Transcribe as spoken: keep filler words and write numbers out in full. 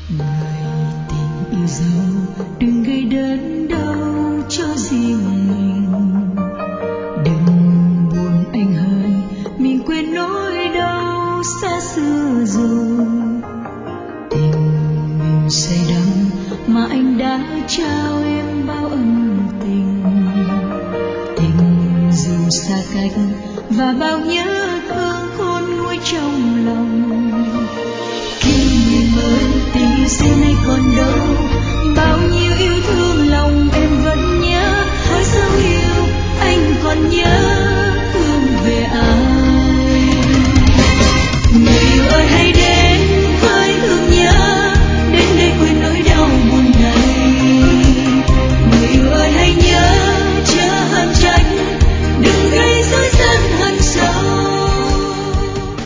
Người tình yêu dấu đừng gây đớn đau cho riêng mình, đừng buồn anh hơn mình quên nỗi đau xa xưa rồi. Tình mình say đắm mà anh đã trao em bao ân tình, tình dù xa cách và bao nhớ